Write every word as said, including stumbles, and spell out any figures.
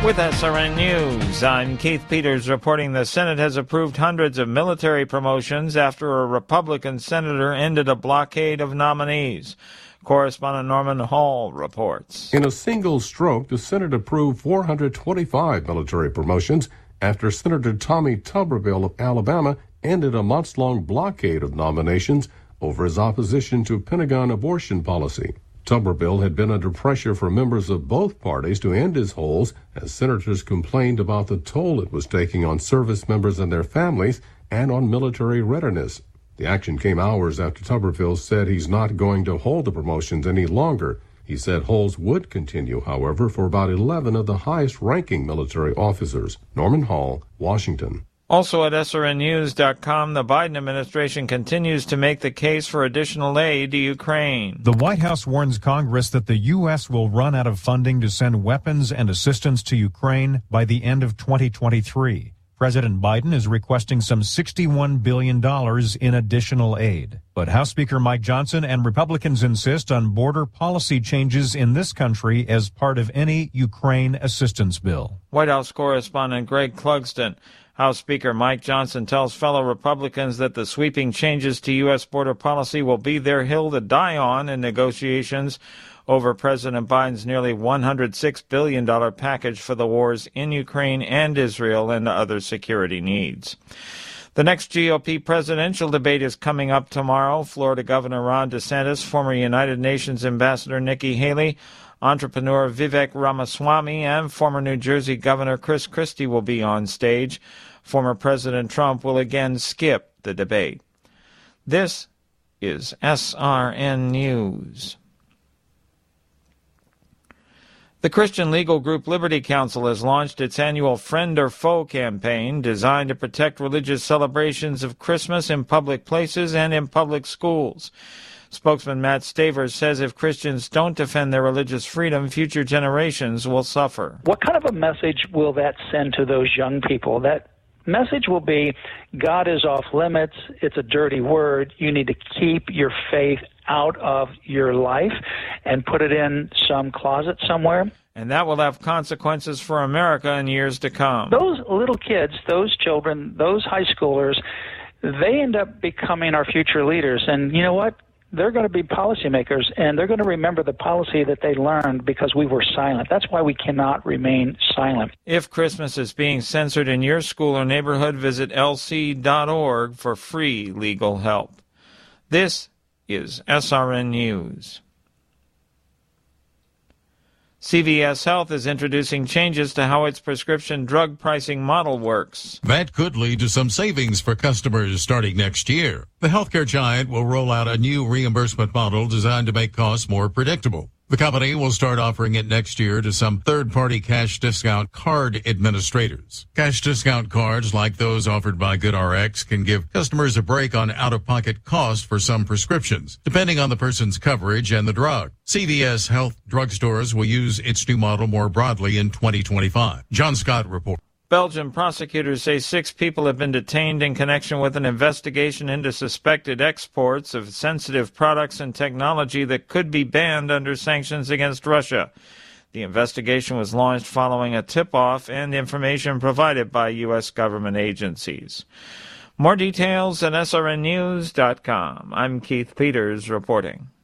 With S R N News, I'm Keith Peters reporting the Senate has approved hundreds of military promotions after a Republican senator ended a blockade of nominees. Correspondent Norman Hall reports. In a single stroke, the Senate approved four hundred twenty-five military promotions after Senator Tommy Tuberville of Alabama ended a months-long blockade of nominations over his opposition to Pentagon abortion policy. Tuberville had been under pressure from members of both parties to end his holds as senators complained about the toll it was taking on service members and their families and on military readiness. The action came hours after Tuberville said he's not going to hold the promotions any longer. He said holds would continue, however, for about eleven of the highest-ranking military officers. Norman Hall, Washington. Also at S R N news dot com, the Biden administration continues to make the case for additional aid to Ukraine. The White House warns Congress that the U S will run out of funding to send weapons and assistance to Ukraine by the end of twenty twenty-three. President Biden is requesting some sixty-one billion dollars in additional aid. But House Speaker Mike Johnson and Republicans insist on border policy changes in this country as part of any Ukraine assistance bill. White House correspondent Greg Clugston. House Speaker Mike Johnson tells fellow Republicans that the sweeping changes to U S border policy will be their hill to die on in negotiations over President Biden's nearly one hundred six billion dollars package for the wars in Ukraine and Israel and other security needs. The next G O P presidential debate is coming up tomorrow. Florida Governor Ron DeSantis, former United Nations Ambassador Nikki Haley, entrepreneur Vivek Ramaswamy, and former New Jersey Governor Chris Christie will be on stage. Former President Trump will again skip the debate. This is S R N News. The Christian legal group Liberty Counsel has launched its annual Friend or Foe campaign designed to protect religious celebrations of Christmas in public places and in public schools. Spokesman Matt Stavers says if Christians don't defend their religious freedom, future generations will suffer. What kind of a message will that send to those young people? That message will be, God is off limits, it's a dirty word, you need to keep your faith out of your life and put it in some closet somewhere. And that will have consequences for America in years to come. Those little kids, those children, those high schoolers, they end up becoming our future leaders. And you know what? They're going to be policymakers, and they're going to remember the policy that they learned because we were silent. That's why we cannot remain silent. If Christmas is being censored in your school or neighborhood, visit L C dot org for free legal help. This is S R N News. C V S Health is introducing changes to how its prescription drug pricing model works. That could lead to some savings for customers starting next year. The healthcare giant will roll out a new reimbursement model designed to make costs more predictable. The company will start offering it next year to some third-party cash discount card administrators. Cash discount cards, like those offered by GoodRx, can give customers a break on out-of-pocket costs for some prescriptions, depending on the person's coverage and the drug. C V S Health drugstores will use its new model more broadly in twenty twenty-five. John Scott reports. Belgian prosecutors say six people have been detained in connection with an investigation into suspected exports of sensitive products and technology that could be banned under sanctions against Russia. The investigation was launched following a tip-off and information provided by U S government agencies. More details at S R N news dot com. I'm Keith Peters reporting.